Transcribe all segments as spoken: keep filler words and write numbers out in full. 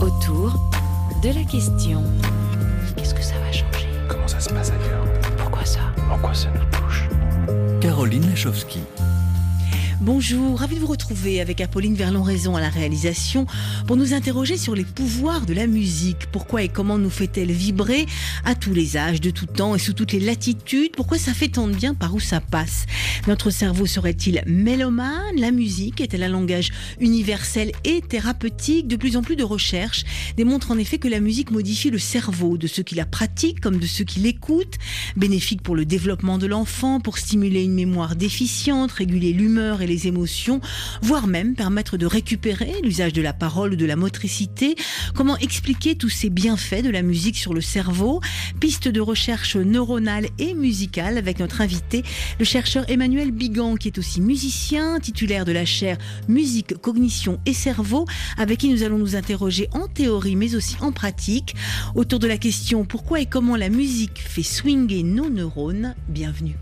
Autour de la question. Qu'est-ce que ça va changer? Comment ça se passe ailleurs? Pourquoi ça? En quoi ça nous touche? Caroline Lachowski. Bonjour, ravi de vous retrouver avec Apolline Verlon-Raison à la réalisation pour nous interroger sur les pouvoirs de la musique. Pourquoi et comment nous fait-elle vibrer à tous les âges, de tout temps et sous toutes les latitudes? Pourquoi ça fait tant de bien? Par où ça passe? Notre cerveau serait-il mélomane? La musique est-elle un langage universel et thérapeutique? De plus en plus de recherches démontrent en effet que la musique modifie le cerveau de ceux qui la pratiquent comme de ceux qui l'écoutent. Bénéfique pour le développement de l'enfant, pour stimuler une mémoire déficiente, réguler l'humeur et les les émotions, voire même permettre de récupérer l'usage de la parole ou de la motricité. Comment expliquer tous ces bienfaits de la musique sur le cerveau? Piste de recherche neuronale et musicale avec notre invité, le chercheur Emmanuel Bigan, qui est aussi musicien, titulaire de la chaire Musique, Cognition et Cerveau, avec qui nous allons nous interroger en théorie mais aussi en pratique autour de la question pourquoi et comment la musique fait swinger nos neurones. Bienvenue.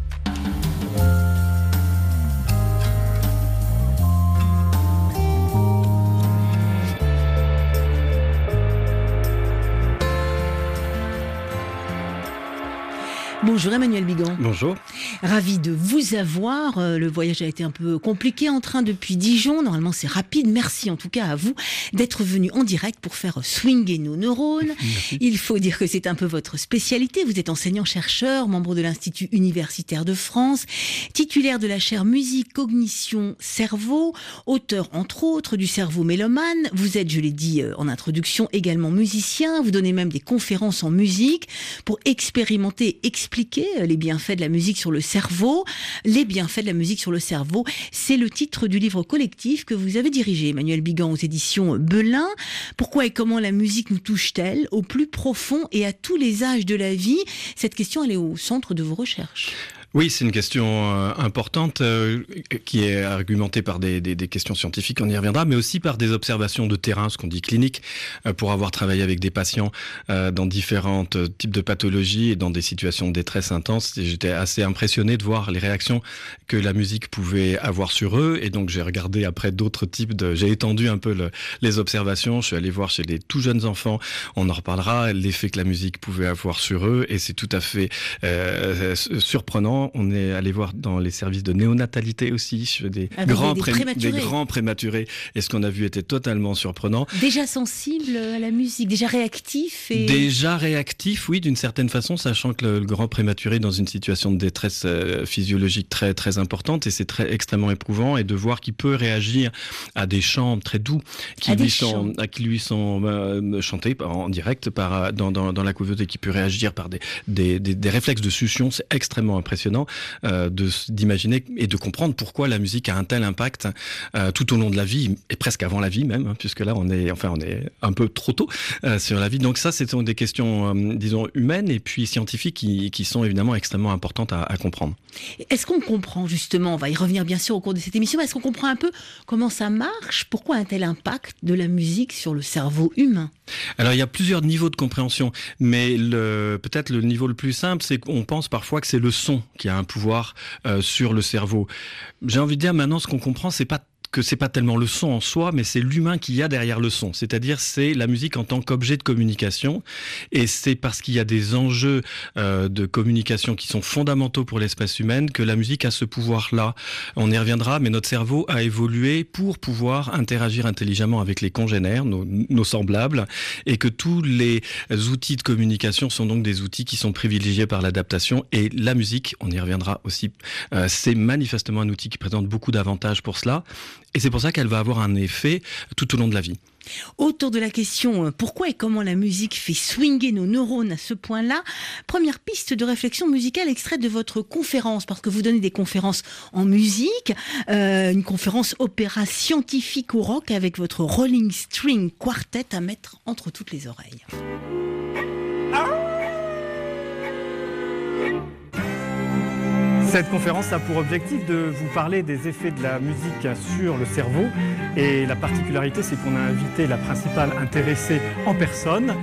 Bonjour Emmanuel Bigan. Bonjour. Ravi de vous avoir. Le voyage a été un peu compliqué en train depuis Dijon. Normalement, c'est rapide. Merci en tout cas à vous d'être venu en direct pour faire swinger nos neurones. Merci. Il faut dire que c'est un peu votre spécialité. Vous êtes enseignant-chercheur, membre de l'Institut universitaire de France, titulaire de la chaire Musique, Cognition, Cerveau, auteur entre autres du Cerveau mélomane. Vous êtes, je l'ai dit en introduction, également musicien. Vous donnez même des conférences en musique pour expérimenter et expliquer les bienfaits de la musique sur le cerveau. Les bienfaits de la musique sur le cerveau, c'est le titre du livre collectif que vous avez dirigé, Emmanuel Bigan, aux éditions Belin. Pourquoi et comment la musique nous touche-t-elle au plus profond et à tous les âges de la vie? Cette question, elle est au centre de vos recherches. Oui, c'est une question euh, importante euh, qui est argumentée par des, des, des questions scientifiques, on y reviendra, mais aussi par des observations de terrain, ce qu'on dit clinique, euh, pour avoir travaillé avec des patients euh, dans différents euh, types de pathologies et dans des situations de détresse intense. Et j'étais assez impressionné de voir les réactions que la musique pouvait avoir sur eux. Et donc j'ai regardé après d'autres types de... J'ai étendu un peu le, les observations. Je suis allé voir chez les tout jeunes enfants, on en reparlera, l'effet que la musique pouvait avoir sur eux. Et c'est tout à fait euh, surprenant. On est allé voir dans les services de néonatalité aussi, chez des, ah, grands, des, pré- prématurés. des grands prématurés. Et ce qu'on a vu était totalement surprenant. Déjà sensible à la musique, déjà réactif et... Déjà réactif, oui, d'une certaine façon, sachant que le, le grand prématuré est dans une situation de détresse euh, physiologique très très importante et c'est très extrêmement éprouvant. Et de voir qu'il peut réagir à des chants très doux qui, lui sont, à, qui lui sont euh, chantés en direct par, dans, dans, dans la couveuse et qui peut réagir par des, des, des, des réflexes de succion, c'est extrêmement impressionnant. Euh, de, d'imaginer et de comprendre pourquoi la musique a un tel impact euh, tout au long de la vie et presque avant la vie même, hein, puisque là on est, enfin on est un peu trop tôt euh, sur la vie. Donc ça, ce sont des questions, euh, disons, humaines et puis scientifiques qui, qui sont évidemment extrêmement importantes à, à comprendre. Est-ce qu'on comprend justement, on va y revenir bien sûr au cours de cette émission, est-ce qu'on comprend un peu comment ça marche? Pourquoi un tel impact de la musique sur le cerveau humain? Alors il y a plusieurs niveaux de compréhension, mais le, peut-être le niveau le plus simple, c'est qu'on pense parfois que c'est le son qui a un pouvoir euh, sur le cerveau. J'ai envie de dire maintenant, ce qu'on comprend, c'est pas que c'est pas tellement le son en soi, mais c'est l'humain qu'il y a derrière le son. C'est-à-dire, c'est la musique en tant qu'objet de communication. Et c'est parce qu'il y a des enjeux euh, de communication qui sont fondamentaux pour l'espèce humaine que la musique a ce pouvoir-là. On y reviendra, mais notre cerveau a évolué pour pouvoir interagir intelligemment avec les congénères, nos, nos semblables, et que tous les outils de communication sont donc des outils qui sont privilégiés par l'adaptation. Et la musique, on y reviendra aussi, euh, c'est manifestement un outil qui présente beaucoup d'avantages pour cela. Et c'est pour ça qu'elle va avoir un effet tout au long de la vie. Autour de la question pourquoi et comment la musique fait swinger nos neurones à ce point-là, première piste de réflexion musicale extraite de votre conférence, parce que vous donnez des conférences en musique, euh, une conférence opéra scientifique au rock avec votre Rolling String Quartet à mettre entre toutes les oreilles. Cette conférence a pour objectif de vous parler des effets de la musique sur le cerveau. Et la particularité, c'est qu'on a invité la principale intéressée en personne.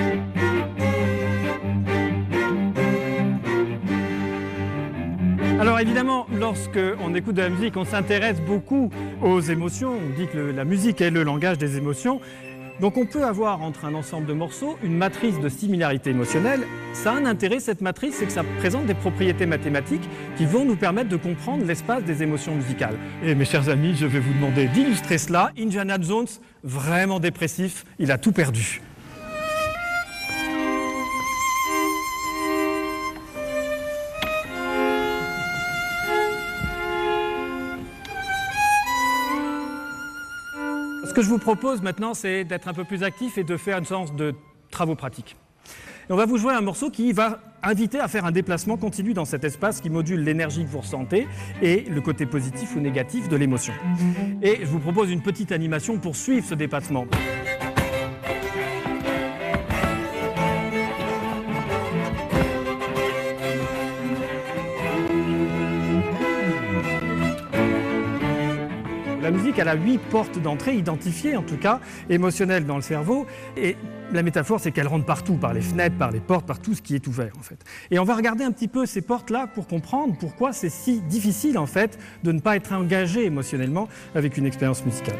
Alors Alors évidemment, lorsqu'on écoute de la musique, on s'intéresse beaucoup aux émotions. On dit que le, la musique est le langage des émotions. Donc on peut avoir entre un ensemble de morceaux une matrice de similarité émotionnelle. Ça a un intérêt, cette matrice, c'est que ça présente des propriétés mathématiques qui vont nous permettre de comprendre l'espace des émotions musicales. Et mes chers amis, je vais vous demander d'illustrer cela. Indiana Jones, vraiment dépressif, il a tout perdu. Ce que je vous propose maintenant, c'est d'être un peu plus actif et de faire une séance de travaux pratiques. Et on va vous jouer un morceau qui va inviter à faire un déplacement continu dans cet espace qui module l'énergie que vous ressentez et le côté positif ou négatif de l'émotion. Et je vous propose une petite animation pour suivre ce déplacement. La musique, elle a huit portes d'entrée identifiées, en tout cas, émotionnelles dans le cerveau. Et la métaphore, c'est qu'elle rentre partout, par les fenêtres, par les portes, par tout ce qui est ouvert, en fait. Et on va regarder un petit peu ces portes-là pour comprendre pourquoi c'est si difficile, en fait, de ne pas être engagé émotionnellement avec une expérience musicale.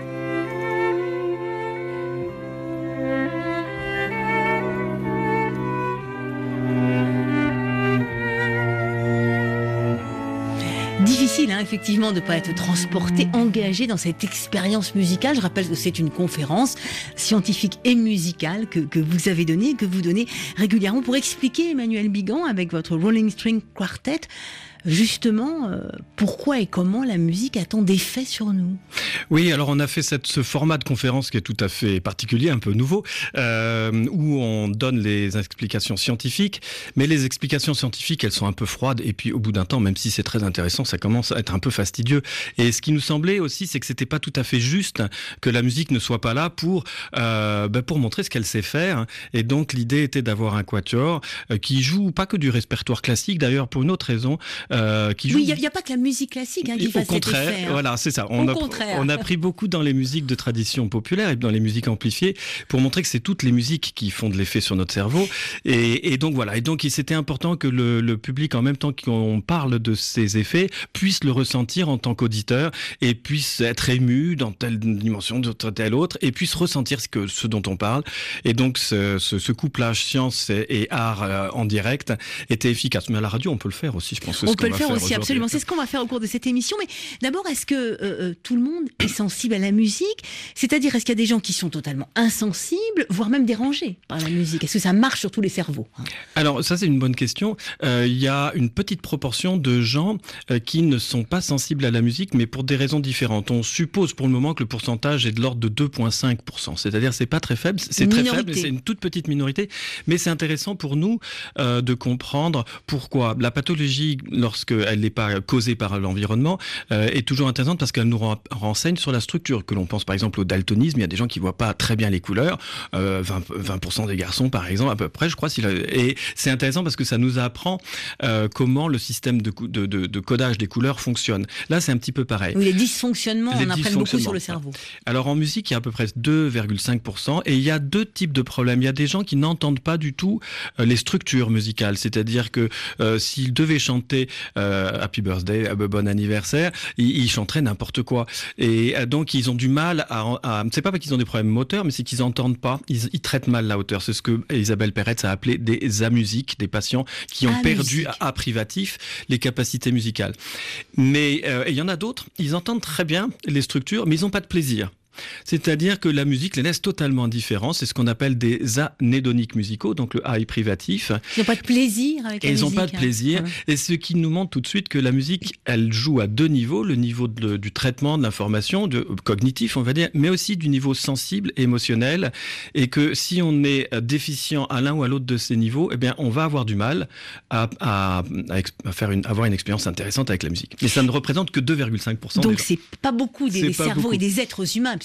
Difficile, hein, effectivement, de ne pas être transporté, engagé dans cette expérience musicale. Je rappelle que c'est une conférence scientifique et musicale que, que vous avez donnée, que vous donnez régulièrement pour expliquer, Emmanuel Bigan, avec votre Rolling String Quartet, justement, euh, pourquoi et comment la musique a tant d'effets sur nous. Oui, alors on a fait cette, ce format de conférence qui est tout à fait particulier, un peu nouveau, euh, où on donne les explications scientifiques, mais les explications scientifiques, elles sont un peu froides, et puis au bout d'un temps, même si c'est très intéressant, ça commence à être un peu fastidieux. Et ce qui nous semblait aussi, c'est que c'était pas tout à fait juste que la musique ne soit pas là pour, euh, ben pour montrer ce qu'elle sait faire. Et donc l'idée était d'avoir un quatuor euh, qui joue pas que du répertoire classique, d'ailleurs pour une autre raison, Euh, qui joue... Oui, il n'y a, a pas que la musique classique hein, qui fait cet effet. Hein. Voilà, c'est ça. On Au a, contraire. on a pris beaucoup dans les musiques de tradition populaire et dans les musiques amplifiées pour montrer que c'est toutes les musiques qui font de l'effet sur notre cerveau. Et, et donc voilà. Et donc c'était important que le, le public, en même temps qu'on parle de ces effets, puisse le ressentir en tant qu'auditeur et puisse être ému dans telle dimension, dans telle autre, et puisse ressentir ce, que, ce dont on parle. Et donc ce, ce, ce couplage science et, et art euh, en direct était efficace. Mais à la radio, on peut le faire aussi, je pense. On peut le faire aussi, absolument. C'est ce qu'on va faire au cours de cette émission. Mais d'abord, est-ce que euh, tout le monde est sensible à la musique ? C'est-à-dire, est-ce qu'il y a des gens qui sont totalement insensibles, voire même dérangés par la musique ? Est-ce que ça marche sur tous les cerveaux ? Alors, ça, c'est une bonne question. Euh, il y a une petite proportion de gens euh, qui ne sont pas sensibles à la musique, mais pour des raisons différentes. On suppose pour le moment que le pourcentage est de l'ordre de deux virgule cinq pour cent. C'est-à-dire, c'est pas très faible. C'est très faible, mais c'est une toute petite minorité. Mais c'est intéressant pour nous euh, de comprendre pourquoi la pathologie, lorsqu'elle n'est pas causée par l'environnement, euh, est toujours intéressante parce qu'elle nous renseigne sur la structure. Que l'on pense par exemple au daltonisme, il y a des gens qui ne voient pas très bien les couleurs, euh, vingt pour cent des garçons par exemple, à peu près, je crois. S'il a... Et c'est intéressant parce que ça nous apprend euh, comment le système de, de, de, de codage des couleurs fonctionne. Là, c'est un petit peu pareil. Oui, les dysfonctionnements, les on apprend beaucoup sur le cerveau. Alors en musique, il y a à peu près deux virgule cinq pour cent et il y a deux types de problèmes. Il y a des gens qui n'entendent pas du tout euh, les structures musicales, c'est-à-dire que euh, s'ils devaient chanter euh, Happy Birthday, bon anniversaire, ils, ils chanteraient n'importe quoi. Et euh, donc ils ont du mal à, à c'est pas parce qu'ils ont des problèmes moteurs, mais c'est qu'ils entendent pas. Ils, ils traitent mal la hauteur. C'est ce que Isabelle Peretz a appelé des amusiques, des patients qui ont ah, perdu musique. à, à privatif les capacités musicales. Mais euh, il y en a d'autres. Ils entendent très bien les structures, mais ils n'ont pas de plaisir. C'est-à-dire que la musique les laisse totalement indifférents. C'est ce qu'on appelle des anédoniques musicaux, donc le A est privatif. Ils n'ont pas de plaisir avec la et musique. Ils n'ont pas de plaisir. Hein. Et ce qui nous montre tout de suite que la musique, elle joue à deux niveaux. Le niveau de, du traitement de l'information, de, cognitif, on va dire, mais aussi du niveau sensible, émotionnel. Et que si on est déficient à l'un ou à l'autre de ces niveaux, eh bien, on va avoir du mal à, à, à faire une, avoir une expérience intéressante avec la musique. Mais ça ne représente que deux virgule cinq pour cent. Donc, c'est pas beaucoup des, des pas cerveaux beaucoup. et des êtres humains,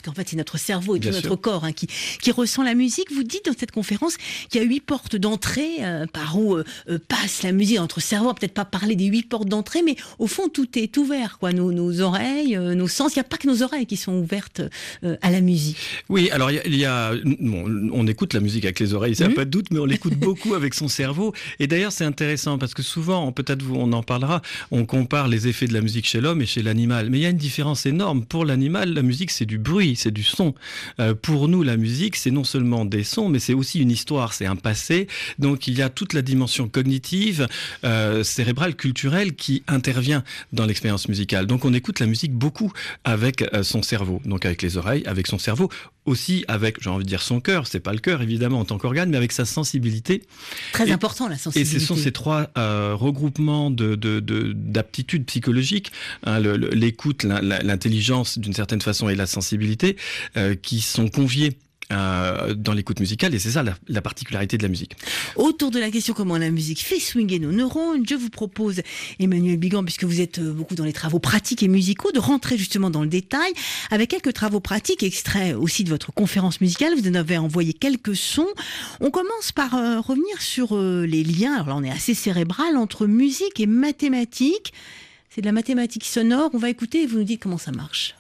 puisqu'en fait c'est notre cerveau et Bien tout sûr. notre corps hein, qui, qui ressent la musique. Vous dites dans cette conférence qu'il y a huit portes d'entrée euh, par où euh, euh, passe la musique dans notre cerveau. Peut-être pas parler des huit portes d'entrée, mais au fond tout est ouvert, quoi. Nos, nos oreilles, euh, nos sens. Il n'y a pas que nos oreilles qui sont ouvertes euh, à la musique. Oui, alors il y a, il y a bon, on écoute la musique avec les oreilles, ça n'a Mmh. pas de doute, mais on l'écoute beaucoup avec son cerveau. Et d'ailleurs, c'est intéressant parce que souvent, peut-être vous- on en parlera, on compare les effets de la musique chez l'homme et chez l'animal. Mais il y a une différence énorme. Pour l'animal, la musique, c'est du bruit, c'est du son. Euh, pour nous, la musique, c'est non seulement des sons, mais c'est aussi une histoire, c'est un passé. Donc il y a toute la dimension cognitive, euh, cérébrale, culturelle qui intervient dans l'expérience musicale. Donc on écoute la musique beaucoup avec euh, son cerveau, donc avec les oreilles, avec son cerveau, aussi avec, j'ai envie de dire son cœur, c'est pas le cœur évidemment en tant qu'organe, mais avec sa sensibilité. Très Et- important la Et sensibilité. ce sont ces trois euh, regroupements de, de, de- d'aptitudes psychologiques, hein, le- le- l'écoute, l'in- l'intelligence d'une certaine façon et la sensibilité, euh, qui sont conviés euh, dans l'écoute musicale, et c'est ça la, la particularité de la musique. Autour de la question comment la musique fait swinguer nos neurones, je vous propose, Emmanuel Bigan, puisque vous êtes euh, beaucoup dans les travaux pratiques et musicaux, de rentrer justement dans le détail avec quelques travaux pratiques, extraits aussi de votre conférence musicale. Vous en avez envoyé quelques sons. On commence par euh, revenir sur euh, les liens, alors là on est assez cérébral, entre musique et mathématiques. C'est de la mathématique sonore. On va écouter et vous nous dites comment ça marche.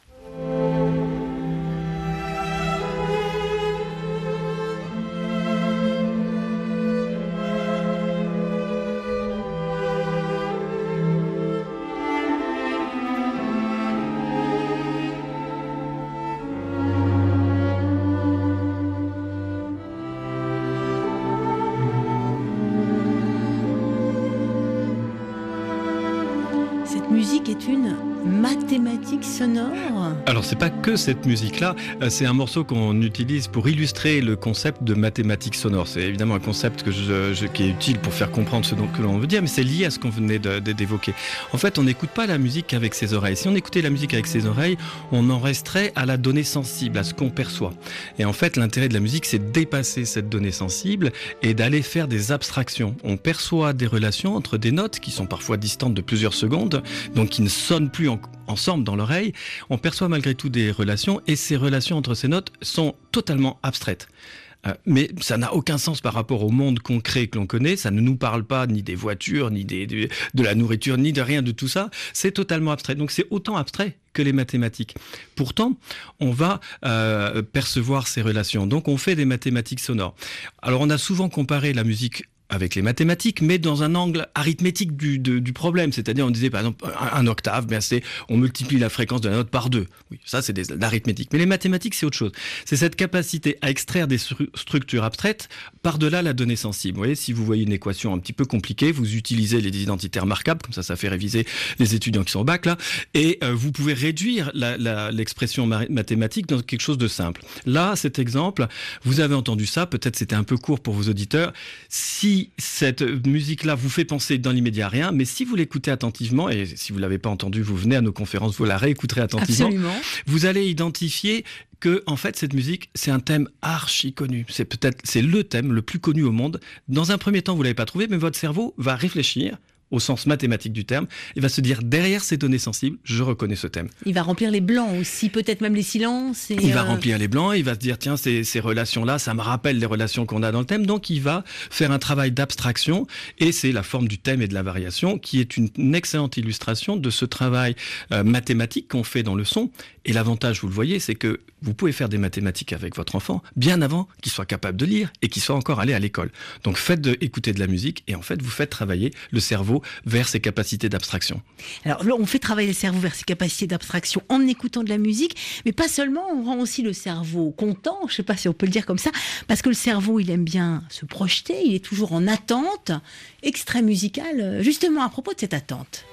Cette musique est une mathématique sonore. Alors c'est pas que cette musique-là, euh, c'est un morceau qu'on utilise pour illustrer le concept de mathématiques sonores. C'est évidemment un concept que je, je- qui est utile pour faire comprendre ce dont, que l'on veut dire, mais c'est lié à ce qu'on venait de- de- d'évoquer. En fait, on n'écoute pas la musique avec ses oreilles. Si on écoutait la musique avec ses oreilles, on en resterait à la donnée sensible, à ce qu'on perçoit. Et en fait, l'intérêt de la musique, c'est de dépasser cette donnée sensible et d'aller faire des abstractions. On perçoit des relations entre des notes qui sont parfois distantes de plusieurs secondes, donc qui ne sonnent plus en- ensemble dans l'oreille. On perçoit malgré tout des relations, et ces relations entre ces notes sont totalement abstraites. Euh, mais ça n'a aucun sens par rapport au monde concret que l'on connaît. Ça ne nous parle pas ni des voitures, ni des, de, de la nourriture, ni de rien de tout ça. C'est totalement abstrait. Donc c'est autant abstrait que les mathématiques. Pourtant, on va euh, percevoir ces relations. Donc on fait des mathématiques sonores. Alors on a souvent comparé la musique avec les mathématiques, mais dans un angle arithmétique du, de- du problème. C'est-à-dire, on disait, par exemple, un, un octave, ben c'est, on multiplie la fréquence de la note par deux. Oui, ça, c'est des- de l'arithmétique. Mais les mathématiques, c'est autre chose. C'est cette capacité à extraire des stru- structures abstraites par-delà la donnée sensible. Vous voyez, si vous voyez une équation un petit peu compliquée, vous utilisez les identités remarquables, comme ça, ça fait réviser les étudiants qui sont au bac, là, et euh, vous pouvez réduire la- la- l'expression ma- mathématique dans quelque chose de simple. Là, cet exemple, vous avez entendu ça, peut-être c'était un peu court pour vos auditeurs. Si cette musique-là vous fait penser dans l'immédiat à rien, mais si vous l'écoutez attentivement, et si vous ne l'avez pas entendu, vous venez à nos conférences, vous la réécouterez attentivement, Absolument. vous allez identifier que, en fait, cette musique, c'est un thème archi connu. C'est peut-être, c'est le thème le plus connu au monde. Dans un premier temps, vous l'avez pas trouvé, mais votre cerveau va réfléchir au sens mathématique du terme, et va se dire, derrière ces données sensibles, je reconnais ce thème. Il va remplir les blancs aussi, peut-être même les silences. Et Il va euh, remplir les blancs, il va se dire, tiens, ces, ces relations-là, ça me rappelle les relations qu'on a dans le thème, donc il va faire un travail d'abstraction, et c'est la forme du thème et de la variation qui est une, une excellente illustration de ce travail euh, mathématique qu'on fait dans le son. Et l'avantage, vous le voyez, c'est que vous pouvez faire des mathématiques avec votre enfant bien avant qu'il soit capable de lire et qu'il soit encore allé à l'école. Donc faites de, écouter de la musique, et en fait, vous faites travailler le cerveau vers ses capacités d'abstraction. Alors là, on fait travailler le cerveau vers ses capacités d'abstraction en écoutant de la musique, mais pas seulement, on rend aussi le cerveau content, je ne sais pas si on peut le dire comme ça, parce que le cerveau, il aime bien se projeter, il est toujours en attente. Extrait musical, justement à propos de cette attente.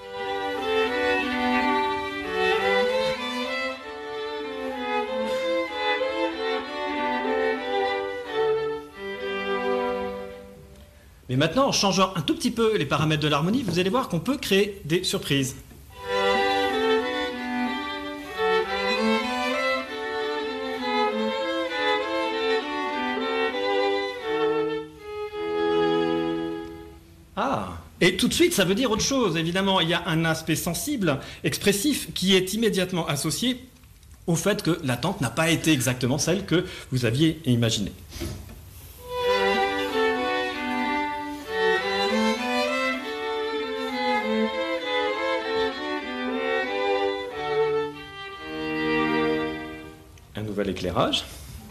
Mais maintenant, en changeant un tout petit peu les paramètres de l'harmonie, vous allez voir qu'on peut créer des surprises. Ah, et tout de suite, ça veut dire autre chose. Évidemment, il y a un aspect sensible, expressif, qui est immédiatement associé au fait que l'attente n'a pas été exactement celle que vous aviez imaginée. Un nouvel éclairage.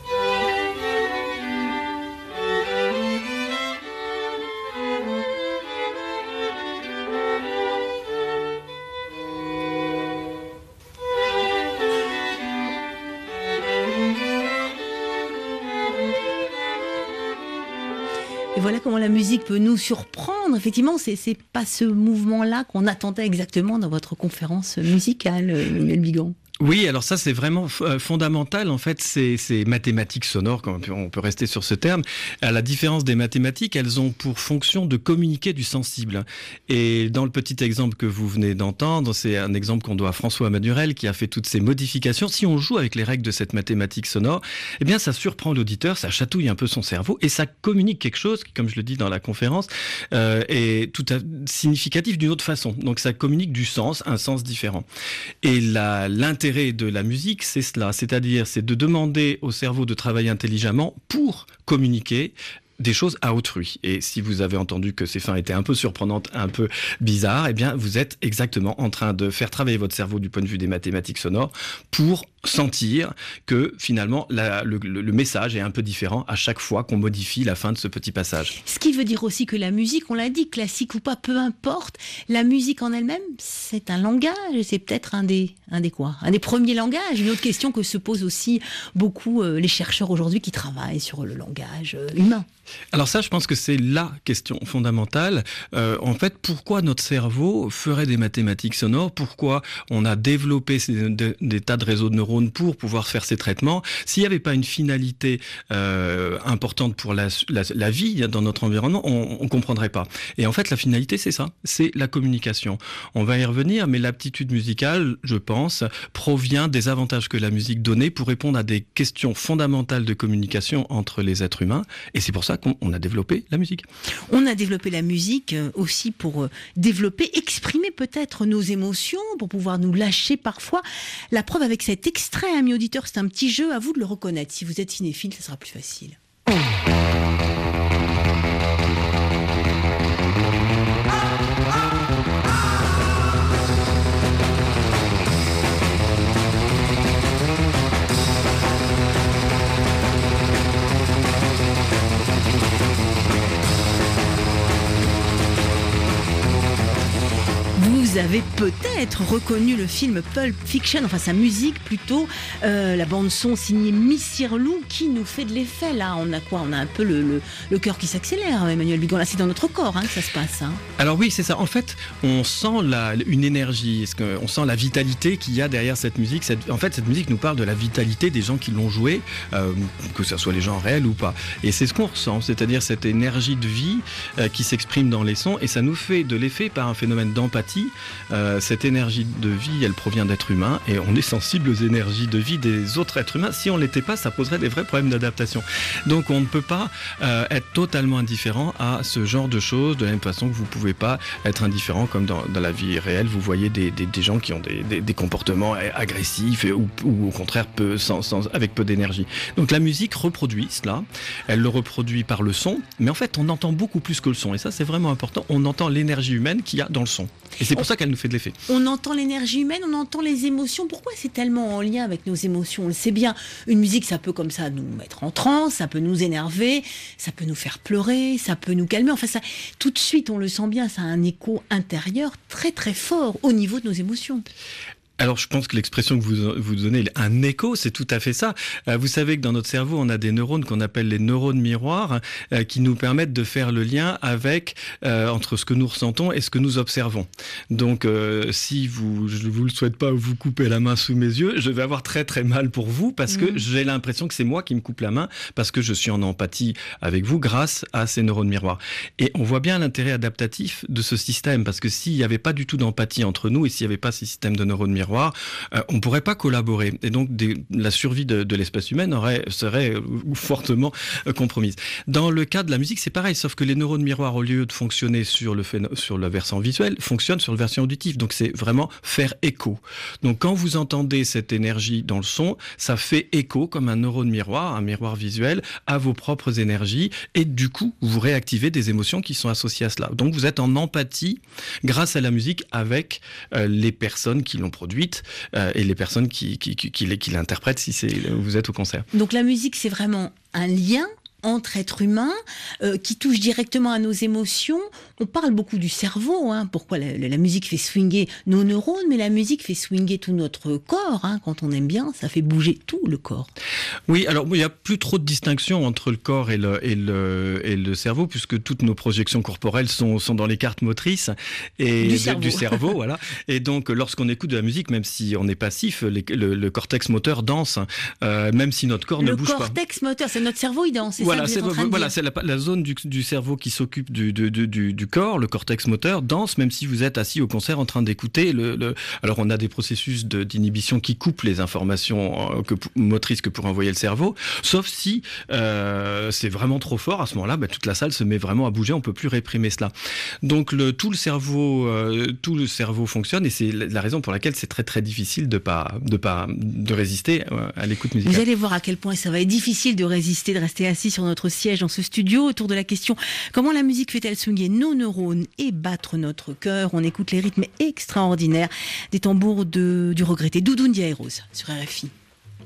Et voilà comment la musique peut nous surprendre. Effectivement, c'est, c'est pas ce mouvement-là qu'on attendait exactement dans votre conférence musicale, Emmanuel Bigon. Oui, alors ça c'est vraiment f- fondamental en fait, ces, ces mathématiques sonores, comme on peut, on peut rester sur ce terme. À la différence des mathématiques, elles ont pour fonction de communiquer du sensible. Et dans le petit exemple que vous venez d'entendre, c'est un exemple qu'on doit à François Madurel qui a fait toutes ces modifications. Si on joue avec les règles de cette mathématique sonore, eh bien ça surprend l'auditeur, ça chatouille un peu son cerveau et ça communique quelque chose qui, comme je le dis dans la conférence, euh, est tout à significatif d'une autre façon. Donc ça communique du sens, un sens différent. Et la, l'intérêt de la musique, c'est cela, c'est-à-dire c'est de demander au cerveau de travailler intelligemment pour communiquer des choses à autrui. Et si vous avez entendu que ces fins étaient un peu surprenantes, un peu bizarres, eh bien vous êtes exactement en train de faire travailler votre cerveau du point de vue des mathématiques sonores pour sentir que finalement la, le, le, le message est un peu différent à chaque fois qu'on modifie la fin de ce petit passage. Ce qui veut dire aussi que la musique, on l'a dit, classique ou pas, peu importe, la musique en elle-même, c'est un langage, et c'est peut-être un des, un des quoi, un des premiers langages. Une autre question que se posent aussi beaucoup euh, les chercheurs aujourd'hui qui travaillent sur le langage euh, humain. Alors ça, je pense que c'est la question fondamentale. Euh, en fait, pourquoi notre cerveau ferait des mathématiques sonores ? Pourquoi on a développé ces, de, des tas de réseaux de neurones pour pouvoir faire ces traitements ? S'il n'y avait pas une finalité euh, importante pour la, la, la vie dans notre environnement, on ne comprendrait pas. Et en fait, la finalité, c'est ça, c'est la communication. On va y revenir, mais l'aptitude musicale, je pense, provient des avantages que la musique donnait pour répondre à des questions fondamentales de communication entre les êtres humains. Et c'est pour ça qu'on a développé la musique. On a développé la musique aussi pour développer, exprimer peut-être nos émotions, pour pouvoir nous lâcher parfois. La preuve avec cet extrait, amis auditeurs, c'est un petit jeu, à vous de le reconnaître. Si vous êtes cinéphile, ça sera plus facile. Vous avez peut-être reconnu le film Pulp Fiction, enfin sa musique plutôt, euh, la bande-son signée Missy Lou qui nous fait de l'effet là. On a quoi ? On a un peu le, le, le cœur qui s'accélère, Emmanuel Bigon. Là, c'est dans notre corps hein, que ça se passe. Hein. Alors oui, c'est ça. En fait, on sent la, une énergie, on sent la vitalité qu'il y a derrière cette musique. Cette, en fait, cette musique nous parle de la vitalité des gens qui l'ont jouée, euh, que ce soit les gens réels ou pas. Et c'est ce qu'on ressent, c'est-à-dire cette énergie de vie euh, qui s'exprime dans les sons, et ça nous fait de l'effet par un phénomène d'empathie. Euh, cette énergie de vie, elle provient d'êtres humains et on est sensible aux énergies de vie des autres êtres humains. Si on ne l'était pas, ça poserait des vrais problèmes d'adaptation. Donc on ne peut pas euh, être totalement indifférent à ce genre de choses, de la même façon que vous ne pouvez pas être indifférent comme dans, dans la vie réelle. Vous voyez des, des, des gens qui ont des, des, des comportements agressifs et, ou, ou au contraire peu, sans, sans, avec peu d'énergie. Donc la musique reproduit cela, elle le reproduit par le son, mais en fait on entend beaucoup plus que le son et ça c'est vraiment important. On entend l'énergie humaine qu'il y a dans le son. Et c'est pour ça qu'elle nous fait de l'effet. On entend l'énergie humaine, on entend les émotions. Pourquoi c'est tellement en lien avec nos émotions ? On le sait bien, une musique, ça peut comme ça nous mettre en transe, ça peut nous énerver, ça peut nous faire pleurer, ça peut nous calmer. Enfin, ça, tout de suite, on le sent bien, ça a un écho intérieur très très fort au niveau de nos émotions. Alors, je pense que l'expression que vous vous donnez, un écho, c'est tout à fait ça. Euh, vous savez que dans notre cerveau, on a des neurones qu'on appelle les neurones miroirs, euh, qui nous permettent de faire le lien avec euh, entre ce que nous ressentons et ce que nous observons. Donc, euh, si vous, je vous le souhaite pas, vous coupez la main sous mes yeux, je vais avoir très très mal pour vous parce que mmh. j'ai l'impression que c'est moi qui me coupe la main parce que je suis en empathie avec vous grâce à ces neurones miroirs. Et on voit bien l'intérêt adaptatif de ce système parce que s'il n'y avait pas du tout d'empathie entre nous et s'il n'y avait pas ce système de neurones miroirs, miroir, euh, on ne pourrait pas collaborer. Et donc, des, la survie de, de l'espèce humaine aurait, serait euh, fortement euh, compromise. Dans le cas de la musique, c'est pareil, sauf que les neurones miroirs, au lieu de fonctionner sur le, phéno- sur le versant visuel, fonctionnent sur le versant auditif. Donc, c'est vraiment faire écho. Donc, quand vous entendez cette énergie dans le son, ça fait écho comme un neurone miroir, un miroir visuel, à vos propres énergies. Et du coup, vous réactivez des émotions qui sont associées à cela. Donc, vous êtes en empathie grâce à la musique avec euh, les personnes qui l'ont produite euh, et les personnes qui, qui, qui, qui, qui l'interprètent si c'est, vous êtes au concert. Donc la musique, c'est vraiment un lien entre êtres humains euh, qui touche directement à nos émotions. On parle beaucoup du cerveau, hein, pourquoi la, la musique fait swinguer nos neurones, mais la musique fait swinguer tout notre corps. Hein, quand on aime bien, ça fait bouger tout le corps. Oui, alors il n'y a plus trop de distinction entre le corps et le, et le, et le cerveau, puisque toutes nos projections corporelles sont, sont dans les cartes motrices et du de, cerveau. du cerveau. Voilà. Et donc, lorsqu'on écoute de la musique, même si on est passif, les, le, le cortex moteur danse, euh, même si notre corps le ne bouge pas. Le cortex moteur, c'est notre cerveau, il danse. C'est Voilà, ça que c'est, vous êtes en train de voilà dire. c'est la, la zone du, du cerveau qui s'occupe du, du, du, du corps, le cortex moteur, danse, même si vous êtes assis au concert en train d'écouter. Le, le... Alors, on a des processus de, d'inhibition qui coupent les informations que, motrices que pourrait envoyer le cerveau, sauf si euh, c'est vraiment trop fort. À ce moment-là, bah, toute la salle se met vraiment à bouger, on ne peut plus réprimer cela. Donc, le, tout, le cerveau, euh, tout le cerveau fonctionne et c'est la raison pour laquelle c'est très, très difficile de pas, de pas, de résister à l'écoute musicale. Vous allez voir à quel point ça va être difficile de résister, de rester assis sur notre siège dans ce studio autour de la question comment la musique fait-elle swinguer nos neurones et battre notre cœur. On écoute les rythmes extraordinaires des tambours de, du regretté Doudou Ndiaye Rose sur R F I.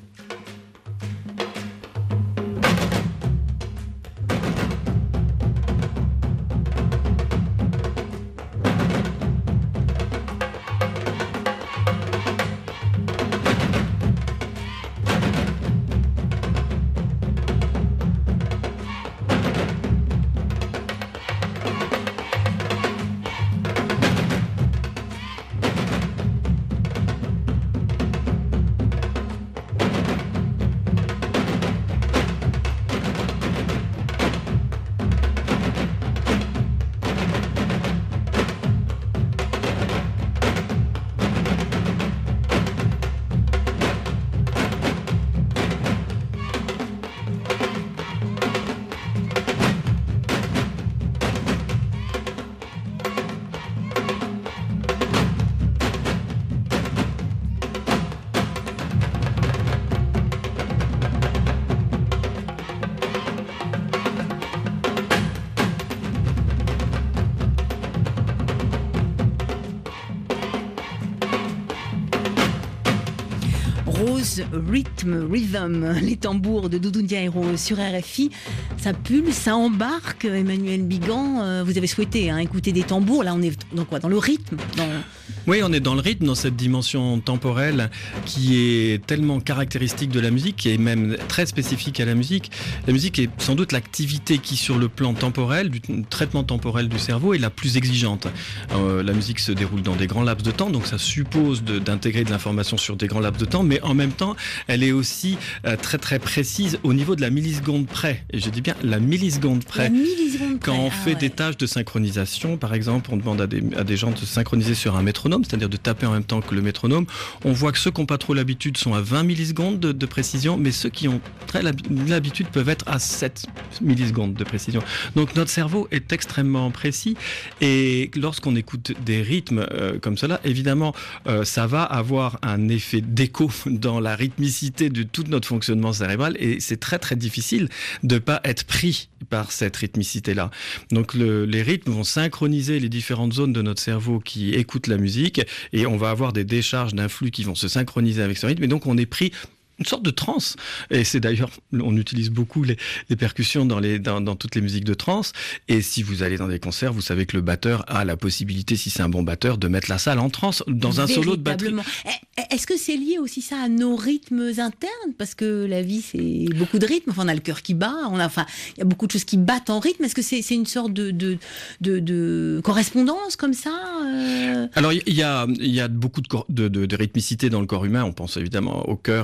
Rose, Rhythm, Rhythm, les tambours de Doudou Ndiaye Rose sur R F I. Ça pulse, ça embarque. Emmanuel Bigan, euh, vous avez souhaité hein, écouter des tambours. Là, on est dans quoi ? Dans le rythme dans... Oui, on est dans le rythme, dans cette dimension temporelle qui est tellement caractéristique de la musique, qui est même très spécifique à la musique. La musique est sans doute l'activité qui, sur le plan temporel, du traitement temporel du cerveau, est la plus exigeante. Euh, la musique se déroule dans des grands laps de temps, donc ça suppose de, d'intégrer de l'information sur des grands laps de temps, mais en même temps, elle est aussi euh, très très précise au niveau de la milliseconde près. Et je dis bien la milliseconde près. La milliseconde près. Quand on ah, fait ouais. des tâches de synchronisation, par exemple, on demande à des, à des gens de se synchroniser sur un métronome, c'est-à-dire de taper en même temps que le métronome. On voit que ceux qui n'ont pas trop l'habitude sont à vingt millisecondes de, de précision, mais ceux qui ont très l'habitude peuvent être à sept millisecondes de précision. Donc notre cerveau est extrêmement précis et lorsqu'on écoute des rythmes euh, comme cela, évidemment, euh, ça va avoir un effet d'écho dans la rythmicité de tout notre fonctionnement cérébral et c'est très très difficile de ne pas être pris par cette rythmicité-là. Donc le, les rythmes vont synchroniser les différentes zones de notre cerveau qui écoutent la musique et on va avoir des décharges d'influx qui vont se synchroniser avec ce rythme et donc on est pris une sorte de trance. Et c'est d'ailleurs, on utilise beaucoup les, les percussions dans, les, dans, dans toutes les musiques de trance. Et si vous allez dans des concerts, vous savez que le batteur a la possibilité, si c'est un bon batteur, de mettre la salle en transe dans un solo de batterie. Est-ce que c'est lié aussi ça à nos rythmes internes ? Parce que la vie, c'est beaucoup de rythmes. Enfin, on a le cœur qui bat. On a, enfin, il y a beaucoup de choses qui battent en rythme. Est-ce que c'est, c'est une sorte de, de, de, de correspondance comme ça euh... Alors, il y a, il y a beaucoup de, de, de, de rythmicité dans le corps humain. On pense évidemment au cœur, à, à la respiration.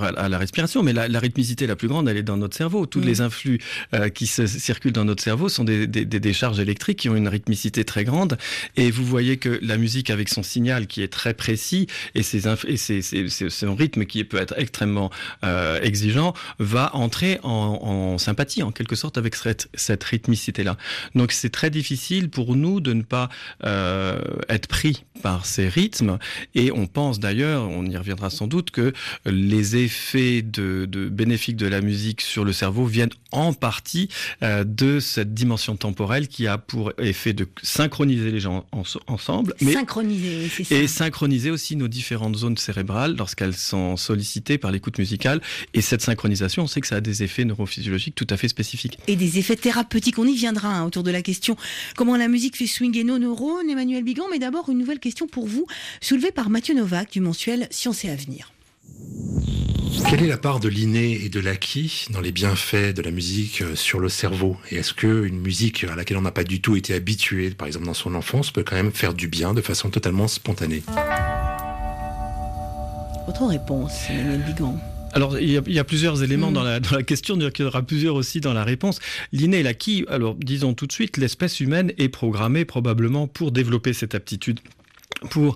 respiration, mais la, la rythmicité la plus grande, elle est dans notre cerveau. Tous mmh. les influx euh, qui se circulent dans notre cerveau sont des, des, des décharges électriques qui ont une rythmicité très grande. Et vous voyez que la musique, avec son signal qui est très précis et, ses inf- et ses, ses, ses, son rythme qui peut être extrêmement euh, exigeant, va entrer en, en sympathie, en quelque sorte, avec cette, cette rythmicité-là. Donc c'est très difficile pour nous de ne pas euh, être pris par ces rythmes. Et on pense d'ailleurs, on y reviendra sans doute, que les effets de, de bénéfiques de la musique sur le cerveau viennent en partie euh, de cette dimension temporelle qui a pour effet de synchroniser les gens en, ensemble. Mais, synchroniser, oui, c'est ça. Et synchroniser aussi nos différentes zones cérébrales lorsqu'elles sont sollicitées par l'écoute musicale. Et cette synchronisation, on sait que ça a des effets neurophysiologiques tout à fait spécifiques. Et des effets thérapeutiques. On y viendra hein, autour de la question comment la musique fait swinguer nos neurones, Emmanuel Bigan. Mais d'abord, une nouvelle question pour vous, soulevée par Mathieu Novak du mensuel Science et Avenir. Quelle est la part de l'inné et de l'acquis dans les bienfaits de la musique sur le cerveau ? Et est-ce qu'une musique à laquelle on n'a pas du tout été habitué, par exemple dans son enfance, peut quand même faire du bien de façon totalement spontanée ? Votre réponse, Emmanuel Bigan ? Alors, il y, a, il y a plusieurs éléments mmh. dans, la, dans la question, il y en aura plusieurs aussi dans la réponse. L'inné et l'acquis, alors disons tout de suite, l'espèce humaine est programmée probablement pour développer cette aptitude. Pour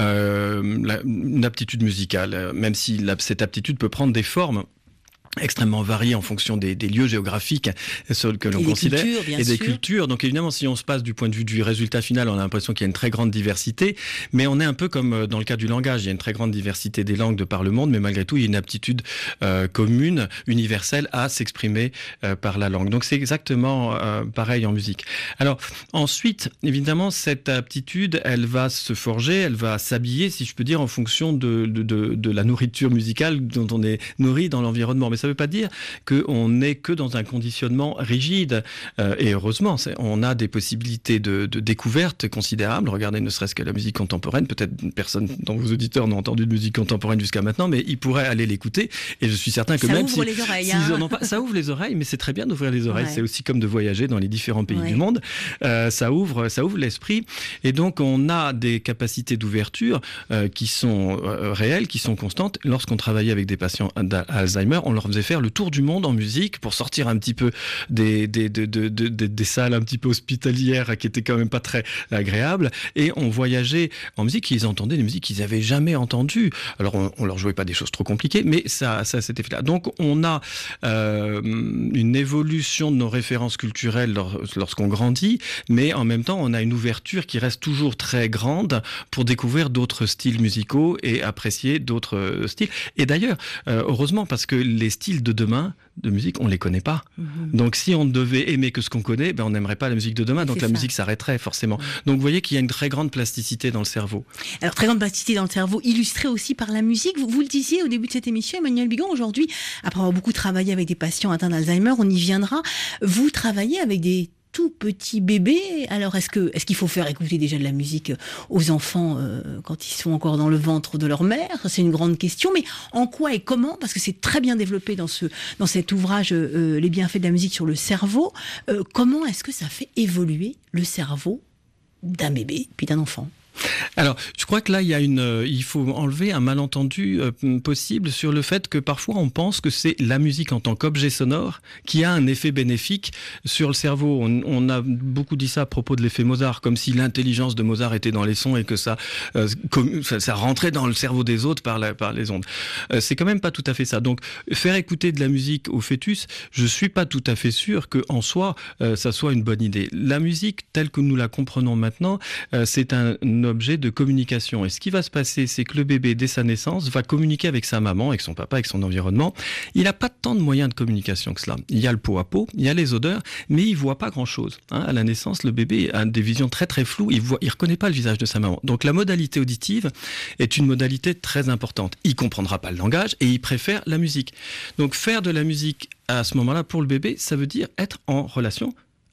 euh, la, une aptitude musicale, même si la, cette aptitude peut prendre des formes extrêmement variées en fonction des, des lieux géographiques que l'on et considère cultures, bien et des sûr. cultures. Donc évidemment, si on se passe du point de vue du résultat final, on a l'impression qu'il y a une très grande diversité, mais on est un peu comme dans le cas du langage. Il y a une très grande diversité des langues de par le monde, mais malgré tout, il y a une aptitude euh, commune, universelle à s'exprimer euh, par la langue. Donc c'est exactement euh, pareil en musique. Alors ensuite, évidemment, cette aptitude, elle va se forger, elle va s'habiller, si je peux dire, en fonction de, de, de, de la nourriture musicale dont on est nourri dans l'environnement. Mais ça ne veut pas dire qu'on n'est que dans un conditionnement rigide. Euh, et heureusement, c'est, on a des possibilités de, de découverte considérables. Regardez ne serait-ce que la musique contemporaine. Peut-être personne dans vos auditeurs n'ont entendu de musique contemporaine jusqu'à maintenant, mais ils pourraient aller l'écouter. Et je suis certain que ça même ouvre si, les oreilles, si hein. ils en ont pas, ça ouvre les oreilles, mais c'est très bien d'ouvrir les oreilles. Ouais. C'est aussi comme de voyager dans les différents pays ouais. du monde. Euh, ça ouvre, ça ouvre l'esprit. Et donc, on a des capacités d'ouverture euh, qui sont euh, réelles, qui sont constantes. Lorsqu'on travaillait avec des patients d'Alzheimer, on leur faisait faire le tour du monde en musique pour sortir un petit peu des, des, des, des, des, des, des salles un petit peu hospitalières qui étaient quand même pas très agréables. Et on voyageait en musique, ils entendaient des musiques qu'ils n'avaient jamais entendues. Alors, on, on leur jouait pas des choses trop compliquées, mais ça, ça cet effet-là. Donc, on a euh, une évolution de nos références culturelles lors, lorsqu'on grandit, mais en même temps, on a une ouverture qui reste toujours très grande pour découvrir d'autres styles musicaux et apprécier d'autres styles. Et d'ailleurs, euh, heureusement, parce que les styles de demain de musique, on les connaît pas. Mmh. Donc, si on ne devait aimer que ce qu'on connaît, ben, on n'aimerait pas la musique de demain. Donc, c'est la ça. musique s'arrêterait forcément. Mmh. Donc, vous voyez qu'il y a une très grande plasticité dans le cerveau. Alors, très grande plasticité dans le cerveau, illustrée aussi par la musique. Vous, vous le disiez au début de cette émission, Emmanuel Bigan, aujourd'hui, après avoir beaucoup travaillé avec des patients atteints d'Alzheimer, on y viendra. Vous travaillez avec des tout petits bébés. Alors, est-ce que, est-ce qu'il faut faire écouter déjà de la musique aux enfants euh, quand ils sont encore dans le ventre de leur mère ? C'est une grande question. Mais en quoi et comment ? Parce que c'est très bien développé dans ce, dans cet ouvrage, euh, Les bienfaits de la musique sur le cerveau. Euh, comment est-ce que ça fait évoluer le cerveau d'un bébé puis d'un enfant ? Alors, je crois que là, il y a une, euh, il faut enlever un malentendu euh, possible sur le fait que parfois on pense que c'est la musique en tant qu'objet sonore qui a un effet bénéfique sur le cerveau. On, on a beaucoup dit ça à propos de l'effet Mozart, comme si l'intelligence de Mozart était dans les sons et que ça, euh, comme, ça, ça rentrait dans le cerveau des autres par, la, par les ondes. Euh, c'est quand même pas tout à fait ça. Donc, faire écouter de la musique au fœtus, je suis pas tout à fait sûr que en soi, euh, ça soit une bonne idée. La musique, telle que nous la comprenons maintenant, euh, c'est un objet de communication. Et ce qui va se passer, c'est que le bébé, dès sa naissance, va communiquer avec sa maman, avec son papa, avec son environnement. Il n'a pas tant de moyens de communication que cela. Il y a le pot à pot, il y a les odeurs, mais il ne voit pas grand-chose. Hein, à la naissance, le bébé a des visions très très floues, il ne il reconnaît pas le visage de sa maman. Donc la modalité auditive est une modalité très importante. Il ne comprendra pas le langage et il préfère la musique. Donc faire de la musique à ce moment-là, pour le bébé, ça veut dire être en relation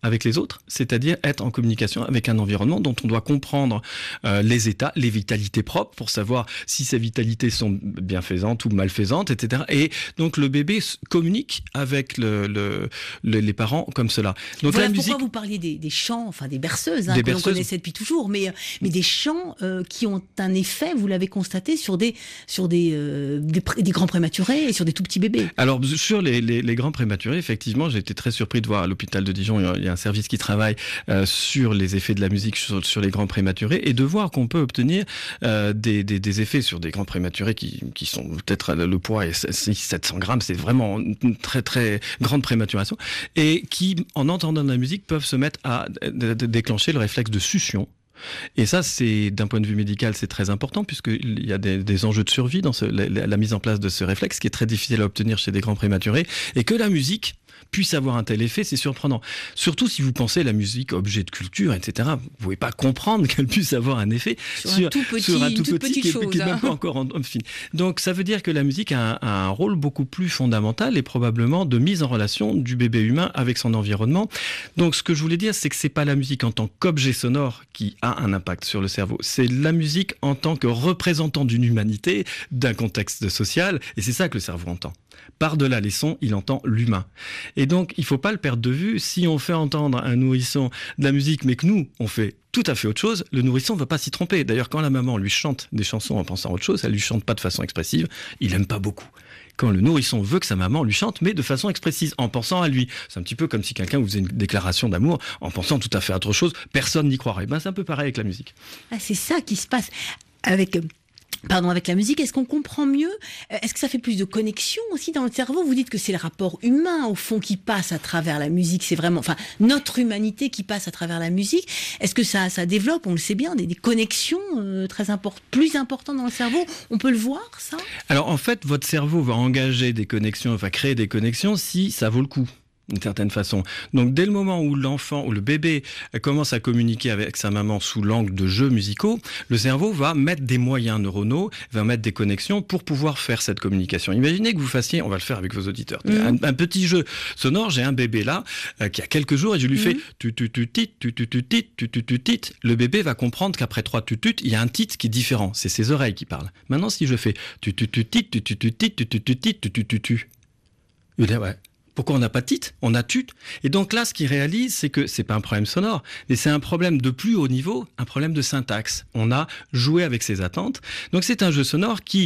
avec les autres, c'est-à-dire être en communication avec un environnement dont on doit comprendre euh, les états, les vitalités propres pour savoir si ces vitalités sont bienfaisantes ou malfaisantes, et cetera. Et donc le bébé communique avec le, le, le, les parents comme cela. Donc voilà la musique... pourquoi vous parliez des, des chants, enfin des berceuses, hein, des que berceuses. l'on connaissait depuis toujours, mais, mais des chants euh, qui ont un effet, vous l'avez constaté, sur des, sur des, euh, des, des grands prématurés et sur des tout petits bébés. Alors sur les, les, les grands prématurés, effectivement, j'ai été très surpris de voir à l'hôpital de Dijon, il y a un service qui travaille euh, sur les effets de la musique sur, sur les grands prématurés, et de voir qu'on peut obtenir euh, des, des, des effets sur des grands prématurés qui, qui sont peut-être, le poids est six cents à sept cents grammes, c'est vraiment une très très grande prématuration, et qui, en entendant de la musique, peuvent se mettre à d- d- déclencher le réflexe de succion. Et ça, c'est d'un point de vue médical, c'est très important puisqu'il y a des, des enjeux de survie dans ce, la, la mise en place de ce réflexe, qui est très difficile à obtenir chez des grands prématurés, et que la musique puisse avoir un tel effet, c'est surprenant. Surtout si vous pensez la musique objet de culture, et cetera. Vous ne pouvez pas comprendre qu'elle puisse avoir un effet sur, sur un tout petit, sur un tout toute petit petite qui est, chose, qui est hein. même pas encore en, en fin. Donc ça veut dire que la musique a un, a un rôle beaucoup plus fondamental et probablement de mise en relation du bébé humain avec son environnement. Donc ce que je voulais dire, c'est que c'est pas la musique en tant qu'objet sonore qui a un impact sur le cerveau. C'est la musique en tant que représentant d'une humanité, d'un contexte social, et c'est ça que le cerveau entend. Par-delà les sons, il entend l'humain. Et donc, il ne faut pas le perdre de vue. Si on fait entendre à un nourrisson de la musique, mais que nous, on fait tout à fait autre chose, le nourrisson ne va pas s'y tromper. D'ailleurs, quand la maman lui chante des chansons en pensant à autre chose, elle ne lui chante pas de façon expressive, il n'aime pas beaucoup. Quand le nourrisson veut que sa maman lui chante, mais de façon expressive, en pensant à lui. C'est un petit peu comme si quelqu'un vous faisait une déclaration d'amour en pensant tout à fait à autre chose, personne n'y croirait. Ben, c'est un peu pareil avec la musique. Ah, c'est ça qui se passe avec... Pardon, avec la musique, est-ce qu'on comprend mieux ? Est-ce que ça fait plus de connexion aussi dans le cerveau ? Vous dites que c'est le rapport humain, au fond, qui passe à travers la musique. C'est vraiment, enfin, notre humanité qui passe à travers la musique. Est-ce que ça, ça développe, on le sait bien, des, des connexions euh, très importantes, plus importantes dans le cerveau ? On peut le voir, ça ? Alors, en fait, votre cerveau va engager des connexions, va créer des connexions si ça vaut le coup. D'une certaine façon. Donc dès le moment où l'enfant ou le bébé commence à communiquer avec sa maman sous l'angle de jeux musicaux, le cerveau va mettre des moyens neuronaux, va mettre des connexions pour pouvoir faire cette communication. Imaginez que vous fassiez, on va le faire avec vos auditeurs, mmh. un, un petit jeu sonore. J'ai un bébé là euh, qui a quelques jours et je lui fais tu tu tu tit tu tu tu tit tu tu tu tit. Le bébé va comprendre qu'après trois tu tu il y a un tit qui est différent. C'est ses oreilles qui parlent. Maintenant si je fais tu tu tu tit tu tu tu tit tu tu tu tit tu tu tu tu, il dit ouais. Pourquoi on n'a pas de titre ? On a tut. Et donc là, ce qu'il réalise, c'est que c'est pas un problème sonore, mais c'est un problème de plus haut niveau, un problème de syntaxe. On a joué avec ses attentes. Donc c'est un jeu sonore qui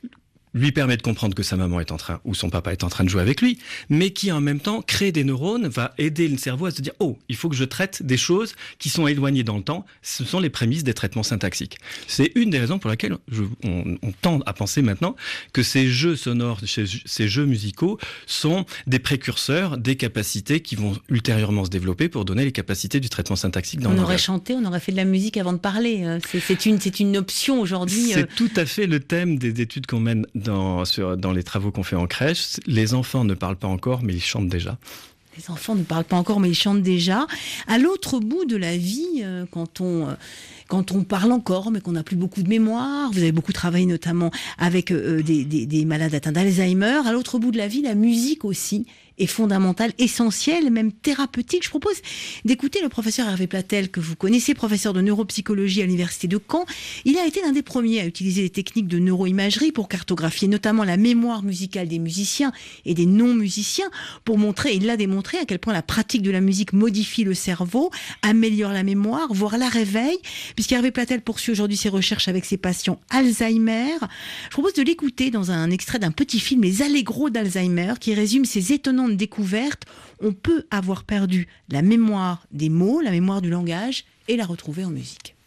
lui permet de comprendre que sa maman est en train, ou son papa est en train de jouer avec lui, mais qui en même temps crée des neurones, va aider le cerveau à se dire « Oh, il faut que je traite des choses qui sont éloignées dans le temps ». Ce sont les prémices des traitements syntaxiques. C'est une des raisons pour laquelle je, on, on tend à penser maintenant que ces jeux sonores, ces jeux musicaux sont des précurseurs des capacités qui vont ultérieurement se développer pour donner les capacités du traitement syntaxique dans le On langage. aurait chanté, on aurait fait de la musique avant de parler. C'est, c'est, une, c'est une option aujourd'hui. C'est tout à fait le thème des études qu'on mène Dans, sur, dans les travaux qu'on fait en crèche. Les enfants ne parlent pas encore, mais ils chantent déjà. Les enfants ne parlent pas encore, mais ils chantent déjà. À l'autre bout de la vie, euh, quand on... Euh, Quand on parle encore, mais qu'on n'a plus beaucoup de mémoire, vous avez beaucoup travaillé notamment avec euh, des, des, des malades atteints d'Alzheimer. À l'autre bout de la vie, la musique aussi est fondamentale, essentielle, même thérapeutique. Je propose d'écouter le professeur Hervé Platel, que vous connaissez, professeur de neuropsychologie à l'université de Caen. Il a été l'un des premiers à utiliser les techniques de neuroimagerie pour cartographier notamment la mémoire musicale des musiciens et des non-musiciens, pour montrer, il l'a démontré, à quel point la pratique de la musique modifie le cerveau, améliore la mémoire, voire la réveille, puisqu'Hervé Platel poursuit aujourd'hui ses recherches avec ses patients Alzheimer. Je propose de l'écouter dans un extrait d'un petit film, Les Allegros d'Alzheimer, qui résume ces étonnantes découvertes. On peut avoir perdu la mémoire des mots, la mémoire du langage, et la retrouver en musique.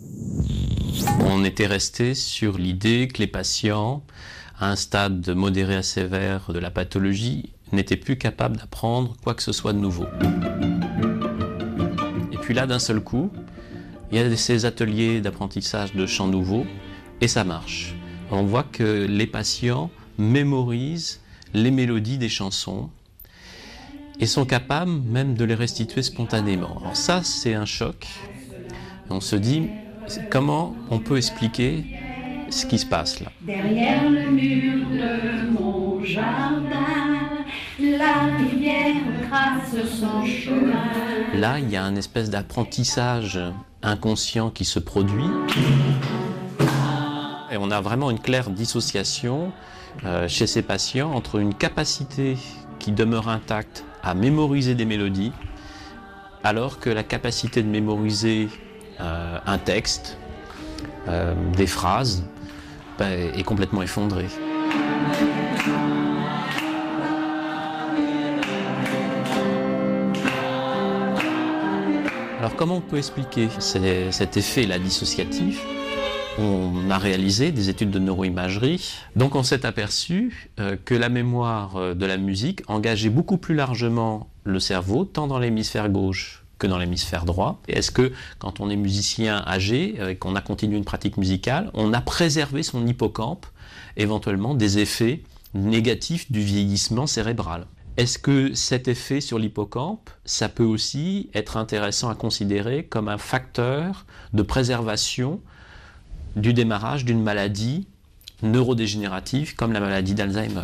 On était resté sur l'idée que les patients, à un stade modéré à sévère de la pathologie, n'étaient plus capables d'apprendre quoi que ce soit de nouveau. Et puis là, d'un seul coup, il y a ces ateliers d'apprentissage de chants nouveaux et ça marche. On voit que les patients mémorisent les mélodies des chansons et sont capables même de les restituer spontanément. Alors ça, c'est un choc. On se dit, comment on peut expliquer ce qui se passe là ? Derrière le mur de mon jardin, la rivière trace son chemin. Là, il y a un espèce d'apprentissage inconscient qui se produit. Et on a vraiment une claire dissociation euh, chez ces patients entre une capacité qui demeure intacte à mémoriser des mélodies, alors que la capacité de mémoriser euh, un texte, euh, des phrases, bah, est complètement effondrée. Alors comment on peut expliquer cet effet-là dissociatif ? On a réalisé des études de neuroimagerie, donc on s'est aperçu euh, que la mémoire euh, de la musique engageait beaucoup plus largement le cerveau, tant dans l'hémisphère gauche que dans l'hémisphère droit. Et est-ce que quand on est musicien âgé euh, et qu'on a continué une pratique musicale, on a préservé son hippocampe, éventuellement des effets négatifs du vieillissement cérébral ? Est-ce que cet effet sur l'hippocampe, ça peut aussi être intéressant à considérer comme un facteur de préservation du démarrage d'une maladie neurodégénérative comme la maladie d'Alzheimer?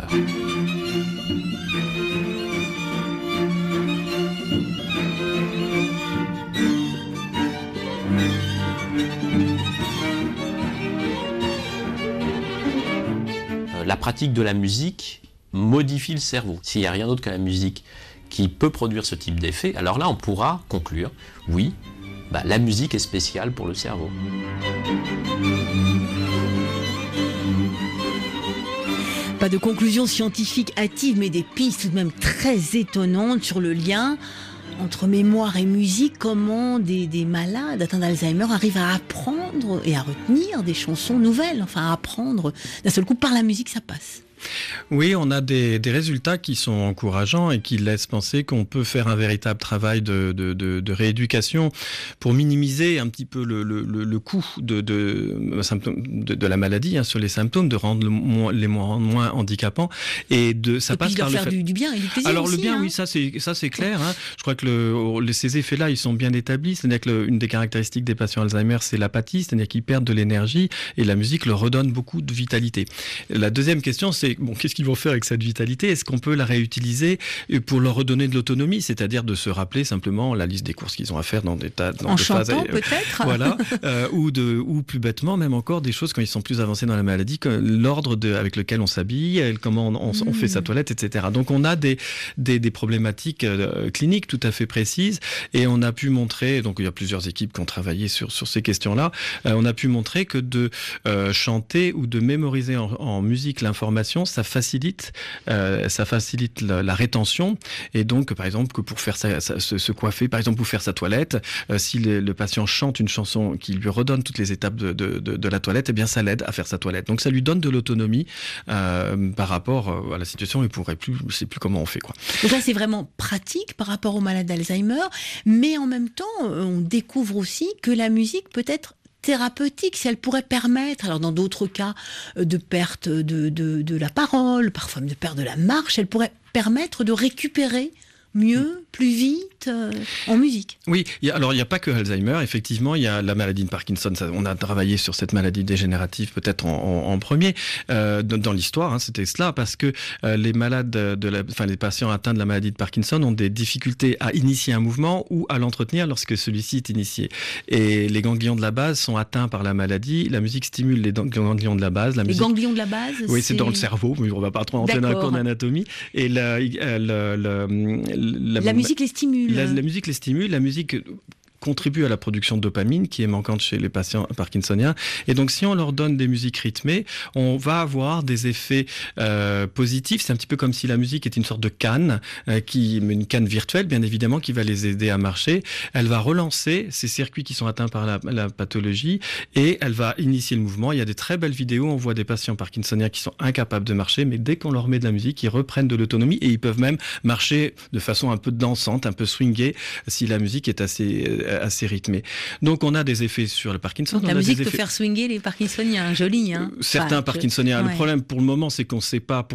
La pratique de la musique modifie le cerveau. S'il n'y a rien d'autre que la musique qui peut produire ce type d'effet, alors là on pourra conclure, oui, bah, la musique est spéciale pour le cerveau. Pas de conclusion scientifique hâtive, mais des pistes tout de même très étonnantes sur le lien entre mémoire et musique. Comment des, des malades atteints d'Alzheimer arrivent à apprendre et à retenir des chansons nouvelles, enfin à apprendre d'un seul coup par la musique, ça passe. Oui, on a des, des résultats qui sont encourageants et qui laissent penser qu'on peut faire un véritable travail de, de, de, de rééducation pour minimiser un petit peu le, le, le coût de, de, de, de la maladie, hein, sur les symptômes, de rendre le moins, les moins, moins handicapants. Et de, ça et passe puis par leur le faire fait... du, du bien et du plaisir. Alors aussi, le bien, hein. oui, ça c'est, ça c'est clair. Hein. Je crois que le, le, ces effets-là, ils sont bien établis. C'est-à-dire que le, une des caractéristiques des patients Alzheimer, c'est l'apathie, c'est-à-dire qu'ils perdent de l'énergie et la musique leur redonne beaucoup de vitalité. La deuxième question, c'est bon, qu'est-ce qu'ils vont faire avec cette vitalité? Est-ce qu'on peut la réutiliser pour leur redonner de l'autonomie, c'est-à-dire de se rappeler simplement la liste des courses qu'ils ont à faire dans des tas dans en des chantant phases, peut-être voilà, euh, ou de ou plus bêtement même encore des choses quand ils sont plus avancés dans la maladie, comme l'ordre de, avec lequel on s'habille, comment on, on, on fait sa toilette, et cetera. Donc on a des des, des problématiques euh, cliniques tout à fait précises et on a pu montrer, donc il y a plusieurs équipes qui ont travaillé sur sur ces questions-là, euh, on a pu montrer que de euh, chanter ou de mémoriser en, en musique l'information, ça facilite Euh, ça facilite la, la rétention et donc par exemple que pour faire sa, sa, se, se coiffer, par exemple pour faire sa toilette, euh, si le, le patient chante une chanson qui lui redonne toutes les étapes de, de, de, de la toilette, eh bien ça l'aide à faire sa toilette. Donc ça lui donne de l'autonomie euh, par rapport à la situation. Il pourrait plus, je sais plus comment on fait quoi. Donc là c'est vraiment pratique par rapport aux malades d'Alzheimer, mais en même temps on découvre aussi que la musique peut être thérapeutique, si elle pourrait permettre, alors dans d'autres cas de perte de, de, de la parole, parfois de perte de la marche, elle pourrait permettre de récupérer mieux, plus vite, euh, en musique. Oui, y a, alors il n'y a pas que Alzheimer, effectivement, il y a la maladie de Parkinson, ça, on a travaillé sur cette maladie dégénérative peut-être en, en, en premier, euh, dans, dans l'histoire, hein, c'était cela, parce que euh, les malades, de la, enfin les patients atteints de la maladie de Parkinson ont des difficultés à initier un mouvement ou à l'entretenir lorsque celui-ci est initié. Et les ganglions de la base sont atteints par la maladie, la musique stimule les ganglions de la base. La les musique... ganglions de la base Oui, c'est, c'est dans le cerveau, mais on ne va pas trop entrer dans la cour d'anatomie. Et la, le, le, La, la musique les stimule. La, la musique les stimule, la musique contribue à la production de dopamine qui est manquante chez les patients parkinsoniens. Et donc, si on leur donne des musiques rythmées, on va avoir des effets euh, positifs. C'est un petit peu comme si la musique était une sorte de canne, euh, qui, une canne virtuelle, bien évidemment, qui va les aider à marcher. Elle va relancer ces circuits qui sont atteints par la, la pathologie et elle va initier le mouvement. Il y a des très belles vidéos. On voit des patients parkinsoniens qui sont incapables de marcher, mais dès qu'on leur met de la musique, ils reprennent de l'autonomie et ils peuvent même marcher de façon un peu dansante, un peu swingée, si la musique est assez euh, assez rythmé. Donc on a des effets sur le Parkinson. Donc, la on musique a des peut effets... faire swinger les Parkinsoniens, joli. Hein. Certains enfin, Parkinsoniens. Je... Le ouais. problème pour le moment, c'est qu'on ne sait pas pour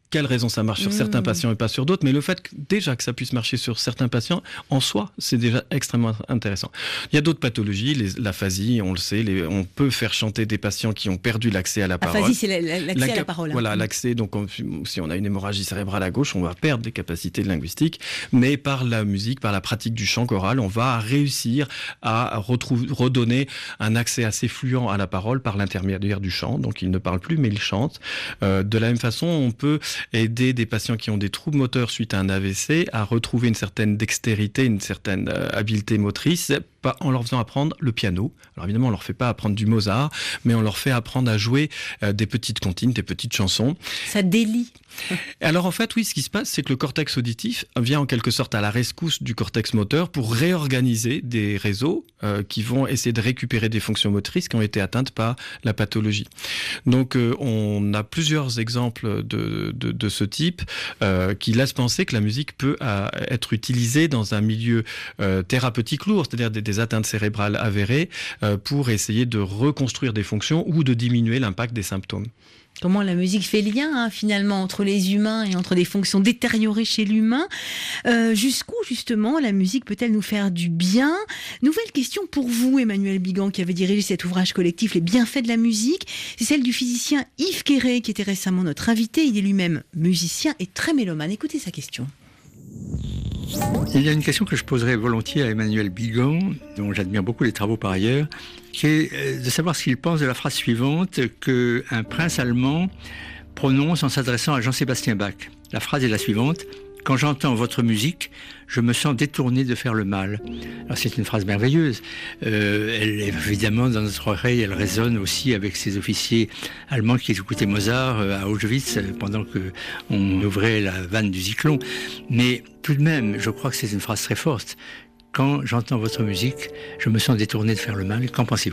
quelle raison ça marche sur mmh. certains patients et pas sur d'autres, mais le fait que, déjà que ça puisse marcher sur certains patients, en soi, c'est déjà extrêmement intéressant. Il y a d'autres pathologies, les, l'aphasie, on le sait, les, on peut faire chanter des patients qui ont perdu l'accès à la parole. Aphasie, c'est l'accès la, à la parole. Hein. Voilà, l'accès, donc on, si on a une hémorragie cérébrale à gauche, on va perdre des capacités linguistiques, mais par la musique, par la pratique du chant choral, on va réussir à retrouver, redonner un accès assez fluent à la parole par l'intermédiaire du chant, donc il ne parle plus, mais il chante. Euh, de la même façon, on peut aider des patients qui ont des troubles moteurs suite à un A V C à retrouver une certaine dextérité, une certaine euh, habileté motrice en leur faisant apprendre le piano. Alors évidemment, on leur fait pas apprendre du Mozart, mais on leur fait apprendre à jouer euh, des petites comptines, des petites chansons. Ça délie. Alors en fait, oui, ce qui se passe, c'est que le cortex auditif vient en quelque sorte à la rescousse du cortex moteur pour réorganiser des réseaux euh, qui vont essayer de récupérer des fonctions motrices qui ont été atteintes par la pathologie. Donc euh, on a plusieurs exemples de, de, de ce type euh, qui laissent penser que la musique peut euh, être utilisée dans un milieu euh, thérapeutique lourd, c'est-à-dire des, des atteintes cérébrales avérées euh, pour essayer de reconstruire des fonctions ou de diminuer l'impact des symptômes. Comment la musique fait lien hein, finalement entre les humains et entre des fonctions détériorées chez l'humain. Euh, jusqu'où justement la musique peut-elle nous faire du bien? Nouvelle question pour vous, Emmanuel Bigan, qui avait dirigé cet ouvrage collectif Les bienfaits de la musique. C'est celle du physicien Yves Quéré, qui était récemment notre invité. Il est lui-même musicien et très mélomane. Écoutez sa question. Il y a une question que je poserais volontiers à Emmanuel Bigan, dont j'admire beaucoup les travaux par ailleurs, qui est de savoir ce qu'il pense de la phrase suivante qu'un prince allemand prononce en s'adressant à Jean-Sébastien Bach. La phrase est la suivante: « Quand j'entends votre musique, je me sens détourné de faire le mal. » Alors c'est une phrase merveilleuse. Euh, elle, évidemment, dans notre oreille, elle résonne aussi avec ces officiers allemands qui écoutaient Mozart à Auschwitz pendant qu'on ouvrait la vanne du Zyklon. Mais tout de même, je crois que c'est une phrase très forte. Quand j'entends votre musique, je me sens détourné de faire le mal. Qu'en pensez-vous ?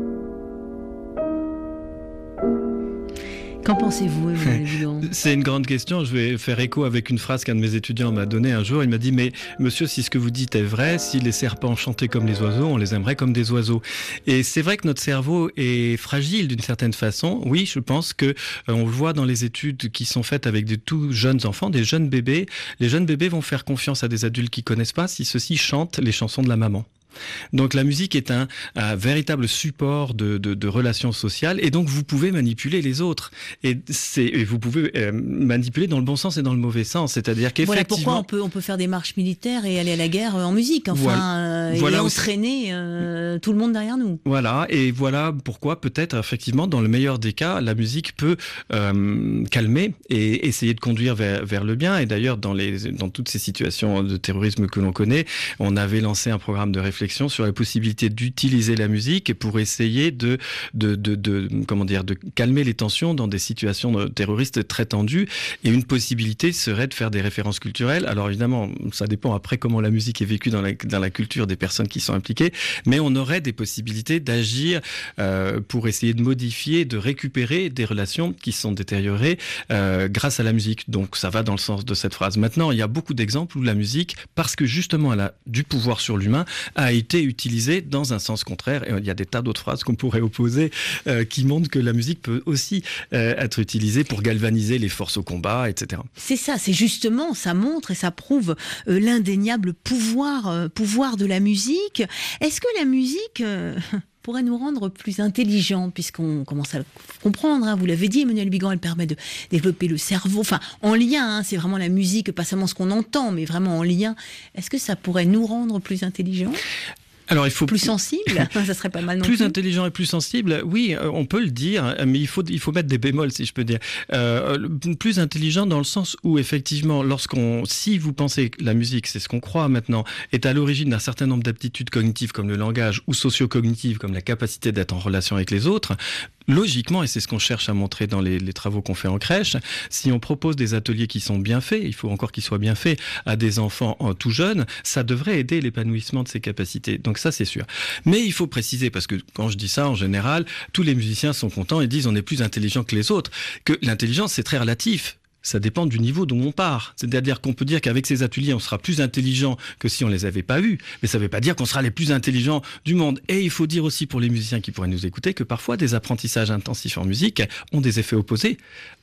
Qu'en pensez-vous, Emmanuel Bigan ? C'est une grande question. Je vais faire écho avec une phrase qu'un de mes étudiants m'a donnée un jour. Il m'a dit « Mais monsieur, si ce que vous dites est vrai, si les serpents chantaient comme les oiseaux, on les aimerait comme des oiseaux. » Et c'est vrai que notre cerveau est fragile d'une certaine façon. Oui, je pense que euh, on le voit dans les études qui sont faites avec de tout jeunes enfants, des jeunes bébés. Les jeunes bébés vont faire confiance à des adultes qu'ils connaissent pas si ceux-ci chantent les chansons de la maman. Donc la musique est un, un véritable support de, de, de relations sociales et donc vous pouvez manipuler les autres et, c'est, et vous pouvez euh, manipuler dans le bon sens et dans le mauvais sens, c'est-à-dire qu'effectivement... Voilà pourquoi on peut, on peut faire des marches militaires et aller à la guerre en musique, enfin, voilà, euh, voilà et entraîner euh, tout le monde derrière nous. Voilà, et voilà pourquoi peut-être effectivement dans le meilleur des cas, la musique peut euh, calmer et essayer de conduire vers, vers le bien. Et d'ailleurs dans, les, dans toutes ces situations de terrorisme que l'on connaît, on avait lancé un programme de réflexion sur la possibilité d'utiliser la musique pour essayer de, de, de, de, comment dire, de calmer les tensions dans des situations terroristes très tendues. Et une possibilité serait de faire des références culturelles. Alors évidemment, ça dépend après comment la musique est vécue dans la, dans la culture des personnes qui sont impliquées, mais on aurait des possibilités d'agir euh, pour essayer de modifier, de récupérer des relations qui sont détériorées euh, grâce à la musique. Donc ça va dans le sens de cette phrase. Maintenant, il y a beaucoup d'exemples où la musique, parce que justement elle a du pouvoir sur l'humain, a été utilisée dans un sens contraire. Et il y a des tas d'autres phrases qu'on pourrait opposer euh, qui montrent que la musique peut aussi euh, être utilisée pour galvaniser les forces au combat, et cetera. C'est ça, c'est justement, ça montre et ça prouve euh, l'indéniable pouvoir, euh, pouvoir de la musique. Est-ce que la musique... Euh... pourrait nous rendre plus intelligents, puisqu'on commence à le comprendre, hein, vous l'avez dit, Emmanuel Bigan, elle permet de développer le cerveau, enfin en lien, hein, c'est vraiment la musique, pas seulement ce qu'on entend, mais vraiment en lien. Est-ce que ça pourrait nous rendre plus intelligents ? Alors, il faut plus sensible, ça serait pas mal non plus plus. Intelligent et plus sensible, oui, on peut le dire, mais il faut il faut mettre des bémols, si je peux dire. Euh, plus intelligent dans le sens où effectivement, lorsqu'on, si vous pensez que la musique, c'est ce qu'on croit maintenant, est à l'origine d'un certain nombre d'aptitudes cognitives comme le langage ou socio-cognitives comme la capacité d'être en relation avec les autres. Logiquement, et c'est ce qu'on cherche à montrer dans les, les travaux qu'on fait en crèche, si on propose des ateliers qui sont bien faits, il faut encore qu'ils soient bien faits à des enfants en tout jeunes, ça devrait aider l'épanouissement de ces capacités. Donc ça, c'est sûr. Mais il faut préciser, parce que quand je dis ça, en général, tous les musiciens sont contents et disent on est plus intelligent que les autres, que l'intelligence, c'est très relatif. Ça dépend du niveau d'où on part. C'est-à-dire qu'on peut dire qu'avec ces ateliers, on sera plus intelligent que si on les avait pas eus. Mais ça ne veut pas dire qu'on sera les plus intelligents du monde. Et il faut dire aussi pour les musiciens qui pourraient nous écouter que parfois des apprentissages intensifs en musique ont des effets opposés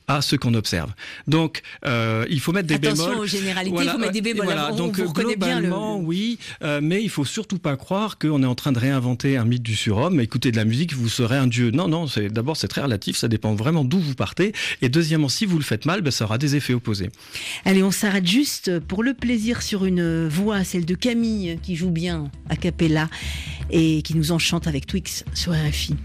à ce qu'on observe. Donc, euh, il faut mettre des Attention bémols. Attention aux généralités, voilà, il faut mettre des bémols. Voilà, on, donc on vous reconnaît bien le... oui, euh, mais il faut surtout pas croire qu'on est en train de réinventer un mythe du surhomme. Écoutez de la musique, vous serez un dieu. Non, non, c'est, d'abord c'est très relatif, ça dépend vraiment d'où vous partez. Et deuxièmement, si vous le faites mal, ben, ça aura des effets opposés. Allez, on s'arrête juste pour le plaisir sur une voix, celle de Camille, qui joue bien a cappella et qui nous enchante avec Twix sur R F I.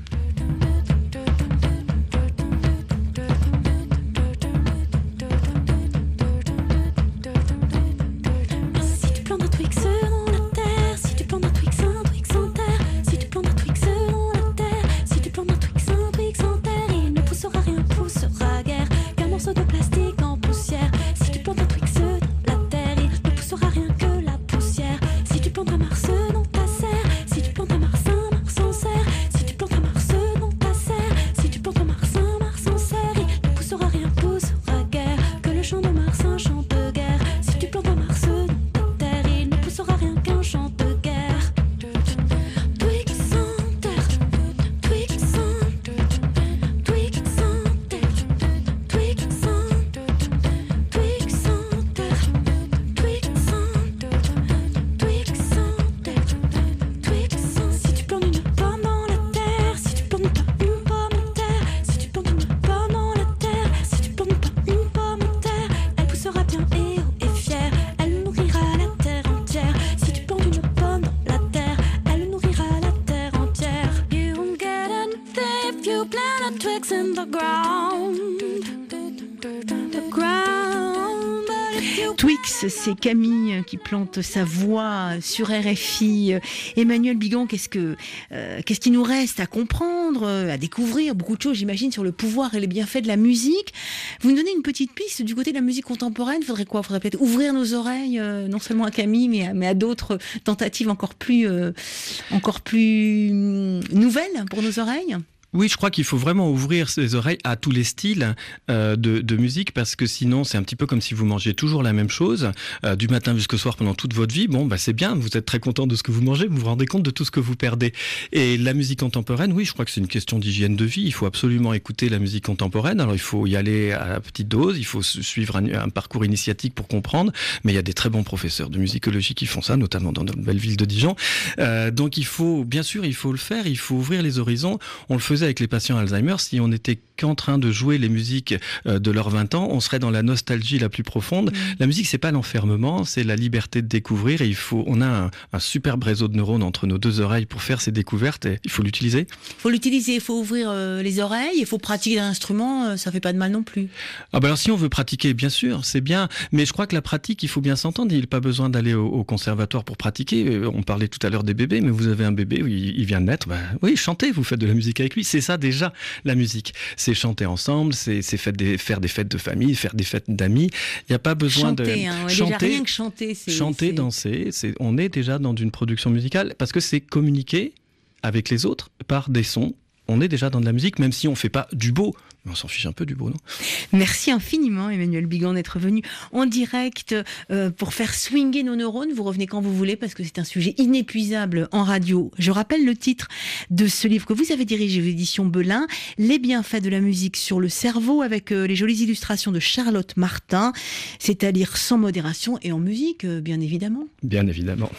Twix, c'est Camille qui plante sa voix sur R F I. Emmanuel Bigon, qu'est-ce que, euh, qu'est-ce qu'il nous reste à comprendre, à découvrir? Beaucoup de choses, j'imagine, sur le pouvoir et les bienfaits de la musique. Vous nous donnez une petite piste du côté de la musique contemporaine. Faudrait quoi? Faudrait peut-être ouvrir nos oreilles, euh, non seulement à Camille, mais à, mais à d'autres tentatives encore plus, euh, encore plus nouvelles pour nos oreilles. Oui, je crois qu'il faut vraiment ouvrir ses oreilles à tous les styles euh, de, de musique, parce que sinon c'est un petit peu comme si vous mangez toujours la même chose euh, du matin jusqu'au soir pendant toute votre vie. Bon, bah c'est bien, vous êtes très content de ce que vous mangez, vous vous rendez compte de tout ce que vous perdez. Et la musique contemporaine, oui, je crois que c'est une question d'hygiène de vie. Il faut absolument écouter la musique contemporaine. Alors il faut y aller à petite dose, il faut suivre un, un parcours initiatique pour comprendre. Mais il y a des très bons professeurs de musicologie qui font ça, notamment dans notre belle ville de Dijon. Euh, donc il faut, bien sûr, il faut le faire. Il faut ouvrir les horizons. On le faisait avec les patients Alzheimer. Si on n'était qu'en train de jouer les musiques de leurs vingt ans, on serait dans la nostalgie la plus profonde. Mmh. La musique, c'est pas l'enfermement, c'est la liberté de découvrir. Et il faut, on a un, un superbe réseau de neurones entre nos deux oreilles pour faire ces découvertes. Et il faut l'utiliser. Il faut l'utiliser, il faut ouvrir euh, les oreilles, il faut pratiquer l'instrument. Euh, ça fait pas de mal non plus. Ah ben alors si on veut pratiquer, bien sûr, c'est bien. Mais je crois que la pratique, il faut bien s'entendre. Il n'y a pas besoin d'aller au, au conservatoire pour pratiquer. On parlait tout à l'heure des bébés, mais vous avez un bébé, il, il vient de naître. Ben, oui, chantez, vous faites de la musique avec lui. C'est ça déjà la musique. C'est chanter ensemble, c'est, c'est faire, des, faire des fêtes de famille, faire des fêtes d'amis. Il n'y a pas besoin chanter, de hein, ouais, chanter. Déjà rien que chanter, c'est chanter, c'est... danser. C'est, on est déjà dans une production musicale parce que c'est communiquer avec les autres par des sons. On est déjà dans de la musique, même si on ne fait pas du beau. On s'en fiche un peu du beau, non? Merci infiniment, Emmanuel Bigon, d'être venu en direct euh, pour faire swinger nos neurones. Vous revenez quand vous voulez, parce que c'est un sujet inépuisable en radio. Je rappelle le titre de ce livre que vous avez dirigé aux éditions Belin, Les bienfaits de la musique sur le cerveau, avec euh, les jolies illustrations de Charlotte Martin. C'est à lire sans modération et en musique, euh, bien évidemment. Bien évidemment.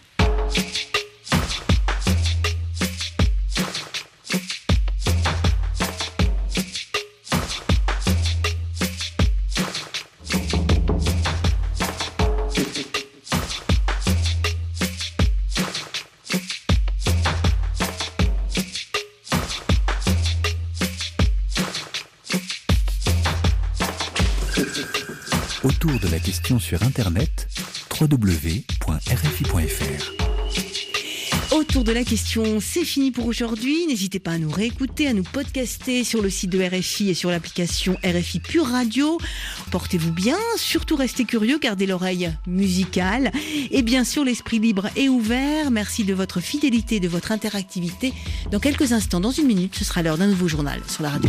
Autour de la question sur Internet, w w w point r f i point f r. Autour de la question, c'est fini pour aujourd'hui. N'hésitez pas à nous réécouter, à nous podcaster sur le site de R F I et sur l'application R F I Pure Radio. Portez-vous bien, surtout restez curieux, gardez l'oreille musicale et bien sûr l'esprit libre et ouvert. Merci de votre fidélité, de votre interactivité. Dans quelques instants, dans une minute, ce sera l'heure d'un nouveau journal sur la radio.